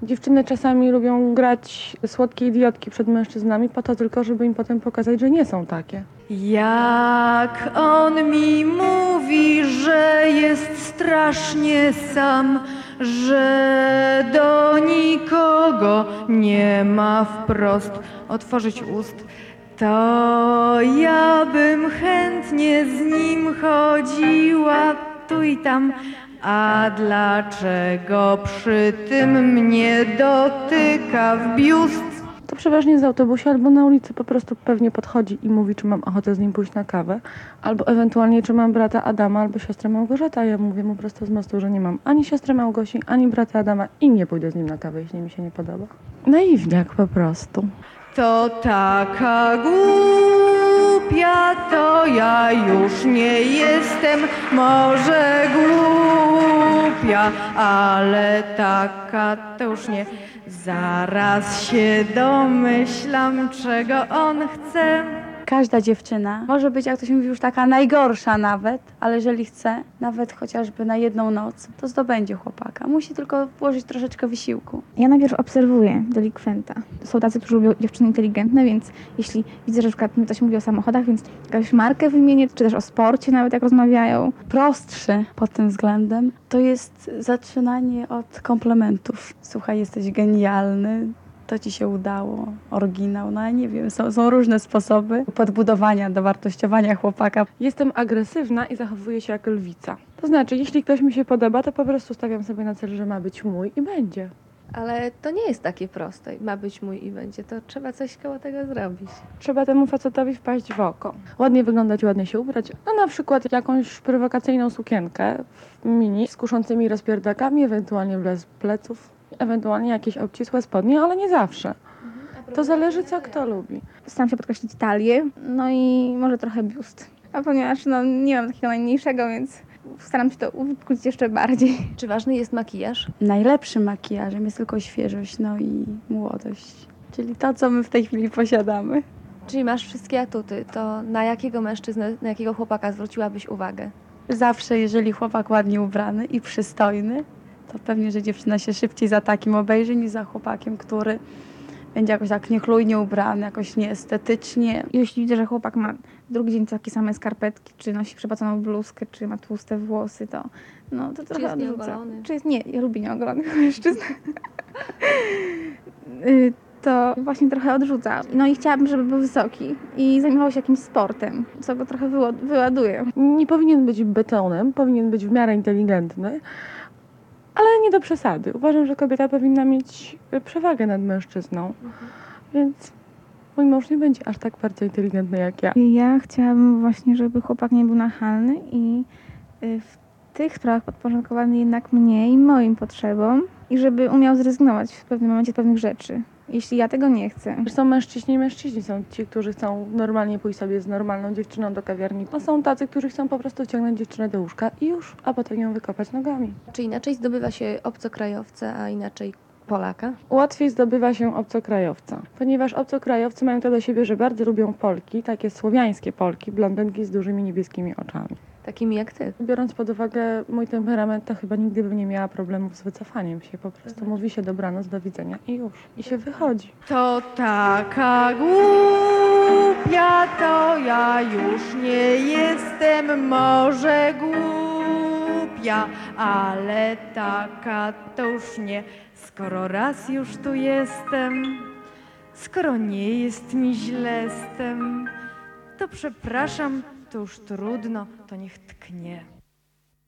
Dziewczyny czasami lubią grać słodkie idiotki przed mężczyznami po to tylko, żeby im potem pokazać, że nie są takie. Jak on mi mówi, że jest strasznie sam, że do nikogo nie ma wprost otworzyć ust, to ja bym chętnie z nim chodziła tu i tam. A dlaczego przy tym mnie dotyka w biust? To przeważnie z autobusie albo na ulicy po prostu pewnie podchodzi i mówi, czy mam ochotę z nim pójść na kawę, albo ewentualnie, czy mam brata Adama albo siostrę Małgorzatę, a ja mówię mu prosto z mostu, że nie mam ani siostry Małgosi, ani brata Adama i nie pójdę z nim na kawę, jeśli mi się nie podoba. Naiwniak po prostu. To taka głupia, to ja już nie jestem, może głupia, ale taka to już nie. Zaraz się domyślam, czego on chce. Każda dziewczyna może być, jak to się mówi, już taka najgorsza nawet, ale jeżeli chce, nawet chociażby na jedną noc, to zdobędzie chłopaka. Musi tylko włożyć troszeczkę wysiłku. Ja najpierw obserwuję delikwenta. To są tacy, którzy lubią dziewczyny inteligentne, więc jeśli widzę, że na przykład ktoś mówi o samochodach, więc jakąś markę wymienię, czy też o sporcie nawet jak rozmawiają. Prostszy pod tym względem to jest zaczynanie od komplementów. Słuchaj, jesteś genialny, to ci się udało, oryginał, no ja nie wiem, są różne sposoby podbudowania, dowartościowania chłopaka. Jestem agresywna i zachowuję się jak lwica. To znaczy, jeśli ktoś mi się podoba, to po prostu stawiam sobie na cel, że ma być mój i będzie. Ale to nie jest takie proste. Ma być mój i będzie. To trzeba coś koło tego zrobić. Trzeba temu facetowi wpaść w oko. Ładnie wyglądać, ładnie się ubrać, a na przykład jakąś prowokacyjną sukienkę w mini z kuszącymi rozpierdakami, ewentualnie bez pleców, ewentualnie jakieś obcisłe spodnie, ale nie zawsze. To zależy, co kto lubi. Staram się podkreślić talię, no i może trochę biust. A ponieważ nie mam takiego najmniejszego, więc staram się to uwypuklić jeszcze bardziej. Czy ważny jest makijaż? Najlepszym makijażem jest tylko świeżość, no i młodość, czyli to, co my w tej chwili posiadamy. Czyli masz wszystkie atuty. To na jakiego mężczyznę, na jakiego chłopaka zwróciłabyś uwagę? Zawsze, jeżeli chłopak ładnie ubrany i przystojny, to pewnie, że dziewczyna się szybciej za takim obejrzy niż za chłopakiem, który będzie jakoś tak niechlujnie ubrany, jakoś nieestetycznie. Jeśli widzę, że chłopak ma drugi dzień takie same skarpetki, czy nosi przepaconą bluzkę, czy ma tłuste włosy, to to trochę jest odrzucam. nieogolony? Nie, ja lubię nieogolonych mężczyzn. To właśnie trochę odrzuca. No i chciałabym, żeby był wysoki i zajmował się jakimś sportem, co go trochę wyładuje. Nie powinien być betonem, powinien być w miarę inteligentny, ale nie do przesady. Uważam, że kobieta powinna mieć przewagę nad mężczyzną, więc mój mąż nie będzie aż tak bardzo inteligentny jak ja. Ja chciałabym właśnie, żeby chłopak nie był nachalny i w tych sprawach podporządkowany jednak mnie i moim potrzebom i żeby umiał zrezygnować w pewnym momencie z pewnych rzeczy, jeśli ja tego nie chcę. Są mężczyźni i mężczyźni. Są ci, którzy chcą normalnie pójść sobie z normalną dziewczyną do kawiarni, a są tacy, którzy chcą po prostu wciągnąć dziewczynę do łóżka i już, a potem ją wykopać nogami. Czy inaczej zdobywa się obcokrajowca, a inaczej Polaka? Łatwiej zdobywa się obcokrajowca, ponieważ obcokrajowcy mają to do siebie, że bardzo lubią Polki, takie słowiańskie Polki, blondynki z dużymi niebieskimi oczami. Takimi jak ty. Biorąc pod uwagę mój temperament, to chyba nigdy bym nie miała problemów z wycofaniem się. Po prostu mówi się dobranoc, do widzenia i już. I się wychodzi. To taka głupia, to ja już nie jestem, może głupia, ale taka to już nie. Skoro raz już tu jestem, skoro nie jest mi źle z tym, to przepraszam, to już trudno, to niech tknie.